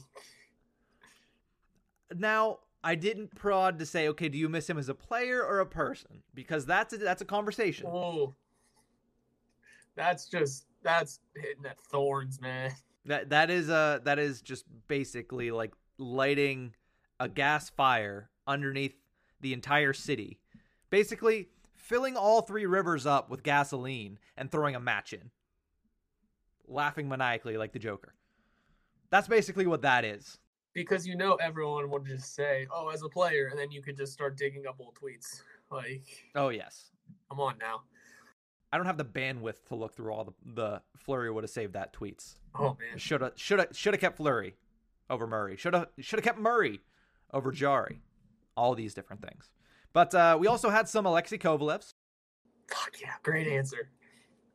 C: Now, I didn't prod to say, okay, do you miss him as a player or a person? Because that's a, that's a conversation.
D: Oh, that's just, that's hitting at thorns, man.
C: That that is uh that is just basically like lighting a gas fire underneath the entire city. Basically, filling all three rivers up with gasoline and throwing a match in. Laughing maniacally like the Joker. That's basically what that is.
D: Because you know everyone would just say, oh, as a player, and then you could just start digging up old tweets. Like,
C: Oh, yes.
D: come on now.
C: I don't have the bandwidth to look through all the, the Fleury would have saved that tweets.
D: Oh, man.
C: Should have should have should have kept Fleury over Murray. Should have should have kept Murray over Jari. All these different things. But uh, we also had some Alexei Kovalevs.
D: Fuck yeah, great answer.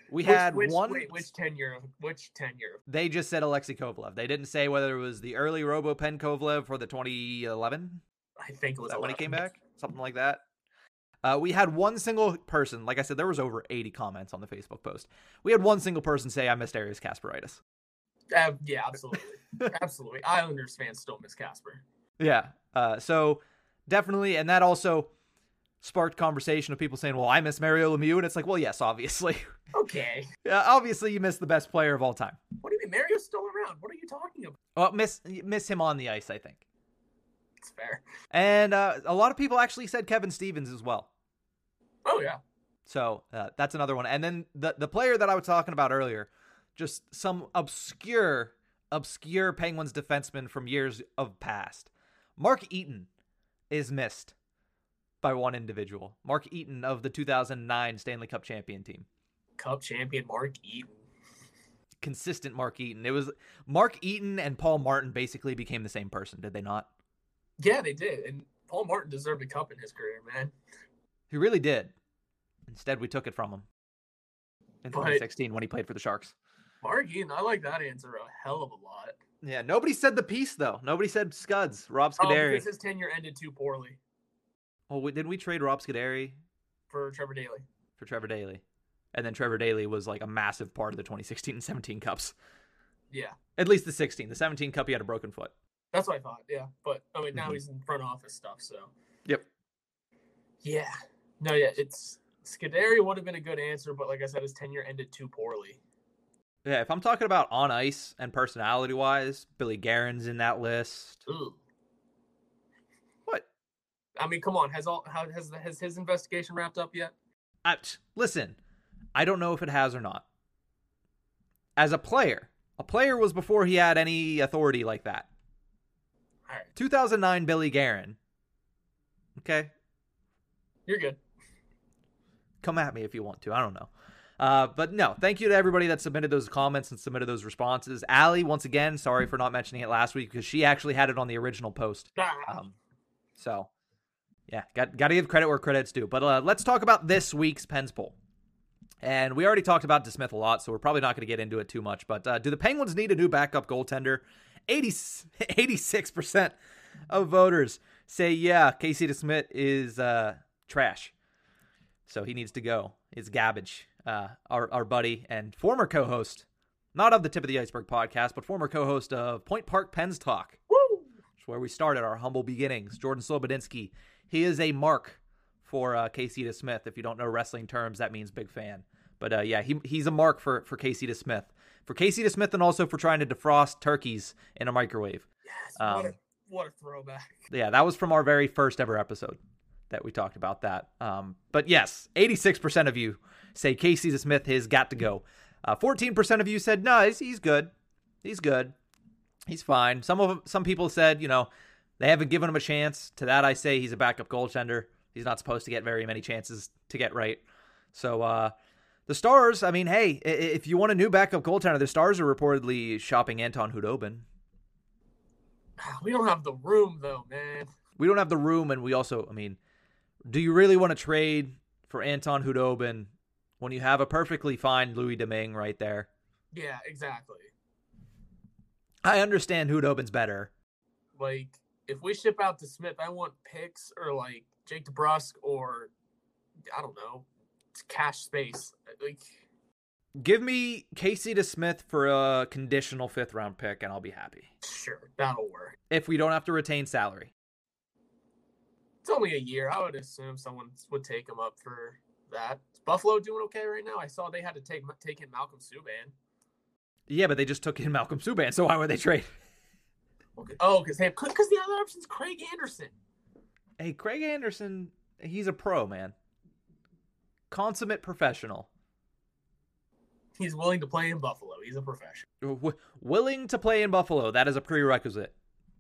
C: We
D: which,
C: had
D: which,
C: one.
D: Wait, which tenure? Which tenure?
C: They just said Alexei Kovalev. They didn't say whether it was the early RoboPen Kovalev for the twenty eleven.
D: I think it was
C: Is that when he came
D: eleven.
C: back, something like that. Uh, we had one single person. Like I said, there was over eighty comments on the Facebook post. We had one single person say, "I missed Arias Kasparaitis."
D: Uh, yeah, absolutely, absolutely. Islanders fans still miss Casper.
C: Yeah. Uh, so definitely, and that also sparked conversation of people saying, "Well, I miss Mario Lemieux," and it's like, well, yes, obviously.
D: Okay.
C: Yeah, obviously, you miss the best player of all time.
D: What do you mean? Mario's still around. What are you talking about?
C: Well, miss miss him on the ice, I think.
D: It's fair.
C: And uh, a lot of people actually said Kevin Stevens as well.
D: Oh yeah.
C: So uh, that's another one. And then the the player that I was talking about earlier, just some obscure, obscure Penguins defenseman from years of past. Mark Eaton is missed by one individual. Mark Eaton of the two thousand nine Stanley Cup champion team.
D: Cup champion Mark Eaton.
C: Consistent Mark Eaton. It was Mark Eaton and Paul Martin basically became the same person, did they not?
D: Yeah, they did. And Paul Martin deserved a cup in his career, man.
C: He really did. Instead, we took it from him in
D: But-
C: twenty sixteen when he played for the Sharks.
D: Mark Eaton, I like that answer a hell of a lot.
C: Yeah, nobody said the piece, though. Nobody said Scuds. Rob
D: Oh,
C: Scuderi.
D: because his tenure ended too poorly
C: Oh, wait, didn't we trade Rob Scuderi
D: for Trevor Daley.
C: for Trevor Daley? And then Trevor Daley was like a massive part of the twenty sixteen and seventeen Cups.
D: Yeah,
C: At least the sixteen. The seventeen Cup, he had a broken foot.
D: that's what I thought. Yeah, but I mean, now
C: Mhm.
D: he's in front office stuff, so
C: Yep.
D: yeah. No, yeah, it's Scuderi would have been a good answer, but like I said, his tenure ended too poorly.
C: Yeah, if I'm talking about on ice and personality-wise, Billy Guerin's in that list.
D: Ooh.
C: What?
D: I mean, come on, has all how has has his investigation wrapped up yet?
C: I, listen, I don't know if it has or not. As a player, a player was before he had any authority like that.
D: All right,
C: two thousand nine Billy Guerin. Okay?
D: you're good.
C: Come at me if you want to. I don't know. Uh, but no, thank you to everybody that submitted those comments and submitted those responses. Allie, once again, sorry for not mentioning it last week because she actually had it on the original post.
D: Ah,
C: Um, so, yeah, got got to give credit where credit's due. But uh, let's talk about this week's Pens poll. And we already talked about DeSmith a lot, so we're probably not going to get into it too much. But uh, do the Penguins need a new backup goaltender? eighty, eighty-six percent of voters say, yeah, Casey DeSmith is uh, trash. So he needs to go. It's garbage. Uh, our, our buddy and former co-host, not of the Tip of the Iceberg podcast, but former co-host of Point Park Pens Talk,
D: woo!
C: which is where we started our humble beginnings. Jordan Slobodinsky. He is a mark for uh, Casey DeSmith. If you don't know wrestling terms, that means big fan. But uh, yeah, he he's a mark for, for Casey DeSmith. For Casey DeSmith and also for trying to defrost turkeys in a microwave.
D: Yes,
C: Um,
D: what, a, what a throwback.
C: Yeah, that was from our very first ever episode that we talked about that. Um, but yes, eighty-six percent of you say Casey DeSmith has got to go. Uh, fourteen percent of you said, no, he's, he's good. He's good. He's fine. Some of some people said, you know, they haven't given him a chance. To that I say he's a backup goaltender. He's not supposed to get very many chances to get right. So uh, the Stars, I mean, hey, if you want a new backup goaltender, the Stars are reportedly shopping Anton Khudobin.
D: We don't have the room though, man.
C: We don't have the room, and we also, I mean, do you really want to trade for Anton Khudobin when you have a perfectly fine Louis Domingue right there?
D: Yeah, exactly.
C: I understand Hudobin's better.
D: Like, if we ship out to Smith, I want picks or like Jake DeBrusk or I don't know, cash space. Like,
C: Give me Casey DeSmith for a conditional fifth round pick, and I'll be happy.
D: sure, that'll work.
C: If we don't have to retain salary.
D: It's only a year. I would assume someone would take him up for that. Is Buffalo doing okay right now? I saw they had to take take in Malcolm Subban.
C: Yeah, but they just took in Malcolm Subban, so why would they trade?
D: Okay. Oh, because they have because the other option's Craig Anderson.
C: Hey, Craig Anderson, he's a pro, man. Consummate professional.
D: He's willing to play in Buffalo. He's a professional.
C: W- willing to play in Buffalo. That is a prerequisite.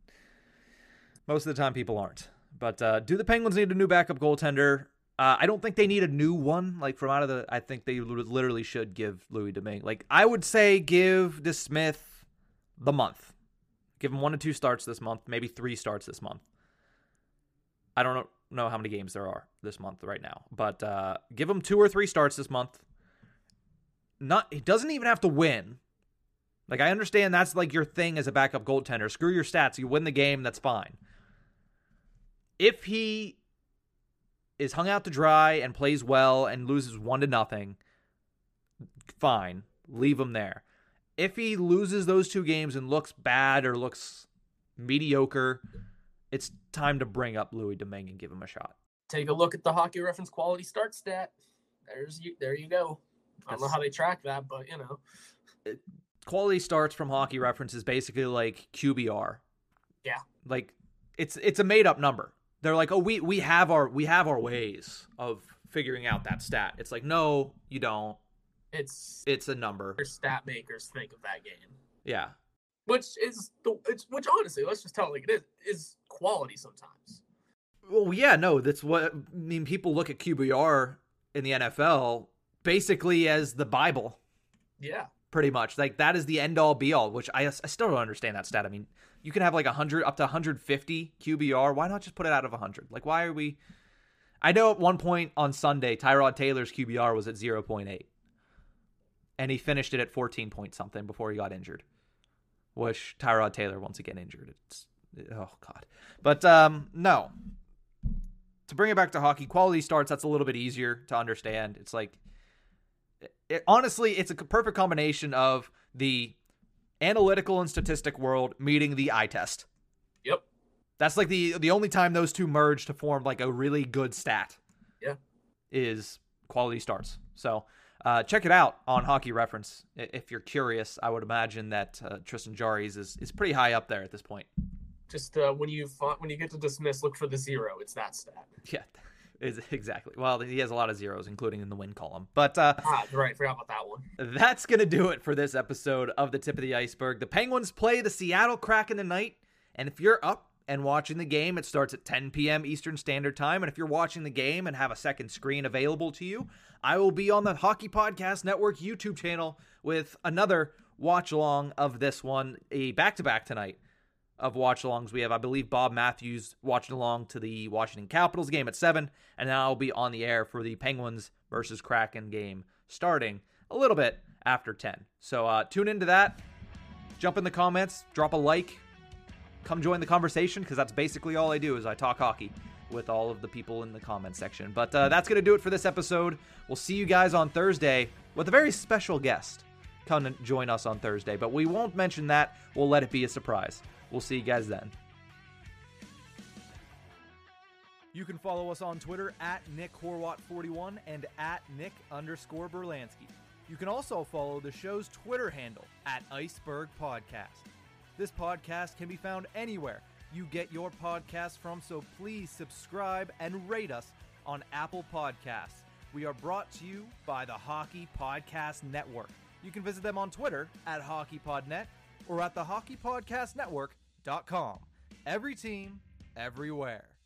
C: Most of the time, people aren't. But uh, do the Penguins need a new backup goaltender? Uh, I don't think they need a new one. Like, from out of the... I think they literally should give Louis Domingue. Like, I would say give DeSmith the month. Give him one to two starts this month. Maybe three starts this month. I don't know, know how many games there are this month right now. But uh, give him two or three starts this month. not he doesn't even have to win. Like, I understand that's like your thing as a backup goaltender. Screw your stats. You win the game, that's fine. If he is hung out to dry and plays well and loses one to nothing, fine. Leave him there. If he loses those two games and looks bad or looks mediocre, it's time to bring up Louis Domingue and give him a shot.
D: Take a look at the Hockey Reference quality start stat. There's you. There you go. I don't know how they track that, but you know.
C: It, quality starts from Hockey Reference is basically like Q B R.
D: Yeah.
C: Like it's it's a made up number. They're like, "Oh, we we have our we have our ways of figuring out that stat." It's like, "No, you don't."
D: It's
C: it's a number.
D: Stat makers think of that game.
C: Yeah.
D: Which is the it's which honestly, let's just tell it like it is, is quality sometimes.
C: Well, yeah, no, that's what I mean. People look at Q B R in the N F L basically as the Bible.
D: Yeah.
C: Pretty much. Like, that is the end-all, be-all, which I, I still don't understand that stat. I mean, you can have, like, one hundred, up to one hundred fifty Q B R. Why not just put it out of one hundred? Like, why are we... I know at one point on Sunday, Tyrod Taylor's Q B R was at zero point eight. And he finished it at fourteen point something before he got injured. Which, Tyrod Taylor, once again, injured. It's... Oh, God. But, um, no. To bring it back to hockey, quality starts, that's a little bit easier to understand. It's like... It, honestly, it's a perfect combination of the analytical and statistic world meeting the eye test.
D: Yep.
C: That's like the the only time those two merge to form like a really good stat.
D: Yeah.
C: Is quality starts. So uh, check it out on Hockey Reference if you're curious. I would imagine that uh, Tristan Jarry's is is pretty high up there at this point.
D: Just uh, when you when you get to dismiss, look for the zero. It's that stat.
C: Yeah. Is exactly. Well, he has a lot of zeros, including in the win column. But uh,
D: ah, right, forgot about that one.
C: That's gonna do it for this episode of the Tip of the Iceberg. The Penguins play the Seattle Kraken tonight, and if you're up and watching the game, it starts at ten p.m. Eastern Standard Time. And if you're watching the game and have a second screen available to you, I will be on the Hockey Podcast Network YouTube channel with another watch along of this one, a back-to-back tonight of watch-alongs. We have, I believe, Bob Matthews watching along to the Washington Capitals game at seven, and then I'll be on the air for the Penguins versus Kraken game starting a little bit after ten. So uh, tune into that. Jump in the comments, drop a like, come join the conversation, because that's basically all I do is I talk hockey with all of the people in the comments section. But uh, that's going to do it for this episode. We'll see you guys on Thursday with a very special guest. Come and join us on Thursday, but we won't mention that. We'll let it be a surprise. We'll see you guys then. You can follow us on Twitter at Nick Horwat forty-one and at Nick underscore Berlansky. You can also follow the show's Twitter handle at Iceberg Podcast. This podcast can be found anywhere you get your podcasts from, so please subscribe and rate us on Apple Podcasts. We are brought to you by the Hockey Podcast Network. You can visit them on Twitter at HockeyPodNet or at the hockey podcast network dot com. Every team, everywhere.